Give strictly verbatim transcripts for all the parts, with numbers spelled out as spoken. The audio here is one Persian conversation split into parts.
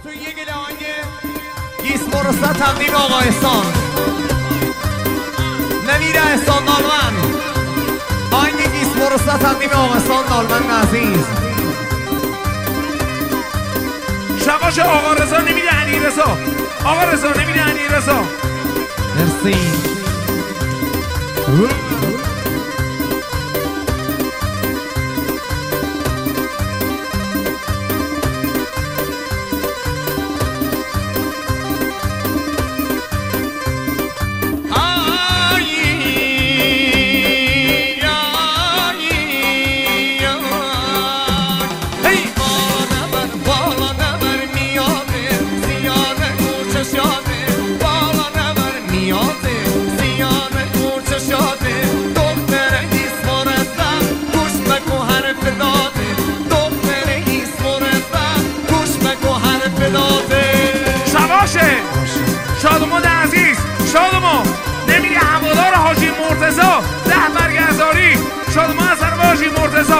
توی یک آهنگ گیس مرسد تقدیم آقا احسان نمیر احسان نالمن. آهنگ گیس مرسد تقدیم آقا احسان نالمن عزیز. شباش آقا رضا نمیده علی رضا. آقا رضا نمیده علی رضا. مرسی. شادمان عزیز شادمان نمیگه هوادار حاجی مرتضی ده برگزاری. شادمان از طرف حاجی مرتضی.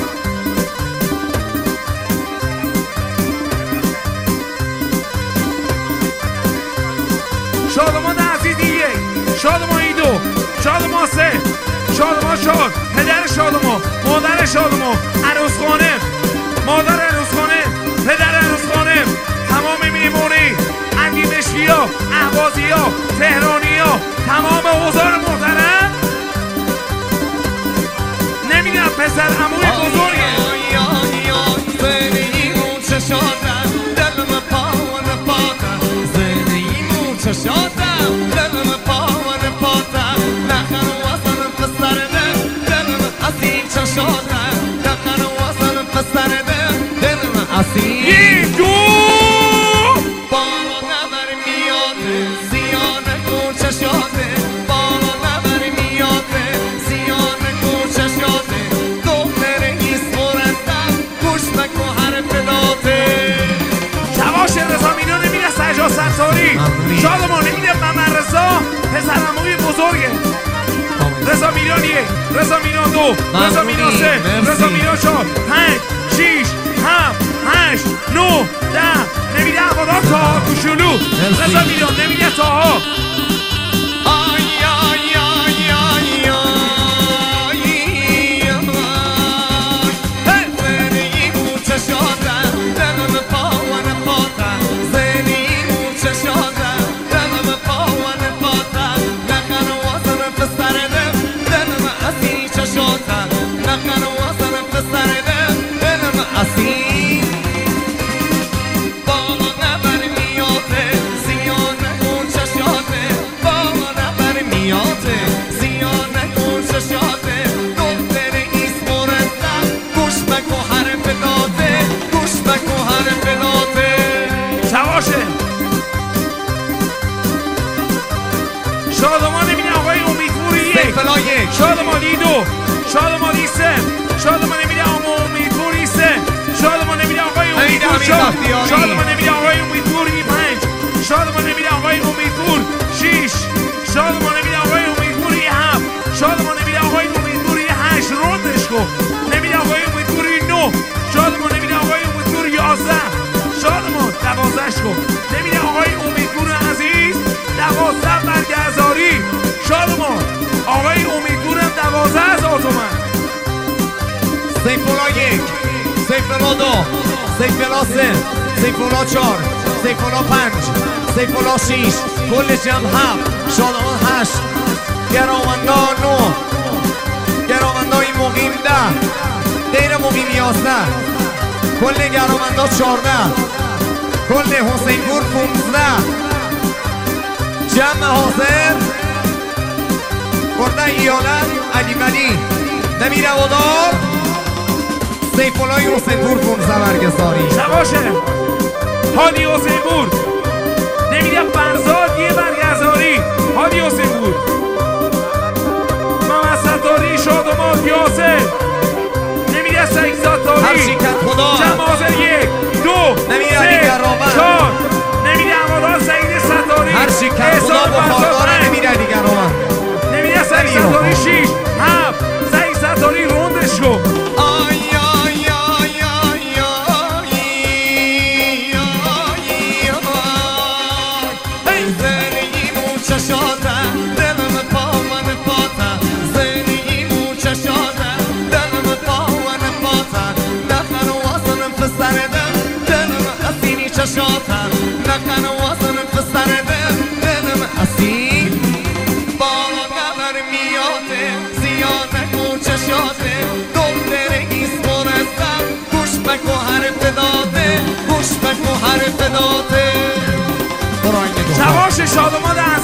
شادمان عزیز یک، شادمان دو، شادمان سه، شادمان چهار، پدر شادمان، مادر شادمان، عروس خانم، مادر عروس خانم، پدر عروس خانم، تمام میمونی اندیمشکی ها، اهوازی ها، تهرانی ها، تمام حضار محترم نمیدونم پسر عموی بزرگه. یک دو ستاری. شادمان نمیده ممن رضا پسر عموی بزرگه. رضا میران یک، رضا میران دو، رضا میران سه، رضا میران چهار، پنج، شیش، هفت، هشت، نه، ده. نمیده هوادار تاها کوچولو. رضا میران نمیده تاها. شادمان نمیده آقای امیدپوری یک، شادمانی دو، شادمانی سه، شادمان نمیده آقای امیدپوری سه، شادمان نمیده آقای امیدپور چهار، شادمان نمیده آقای امیدپوری پنج، شادمان نمیده آقای امیدپور شیش، شادمان نمیده آقای امیدپوری هفت، شادمان نمیده آقای امیدپوری هشت. روندش کن. نمیده آقای امیدپوری نه، شادمان نمیده آقای امیدپوری یازده، شادمان دوازدهش کن. نمیده آقای امیدپور عزیز دوازده برگزاری. شادمان آقای امیدپورم دوازده هزار تومن. سیفولا یک، سیفولا دو، سیفولا سه، سیفولا چهار، سیفولا پنج، سیفولا شیش، کل جمع هفت، شادمان هشت، گرامندا نو، گرامندای مقیم ده، غیر مقیم یازده، کل گرامندا چهارده، کل حسینپور پونزده. جمع حاضر کرده ایالت علی ولی نمیر هوادار سیفالای حسینپور پونزده برگزاری. شباشه هادی حسینپور نمیده فرزاد یه برگزاری. هادی حسینپور محمد ستاری شادمان یاسر نمیده سعید ستاری جمع حاضر یک دو سه چهار نمیده هوادار سعید ستاری هر شکر خدا بخاردار نمیده دیگر آمد نمیده سعید ستاری شیش هفت سعید ستاری روندش کن. فداته. برو آینه دو شواش شادمان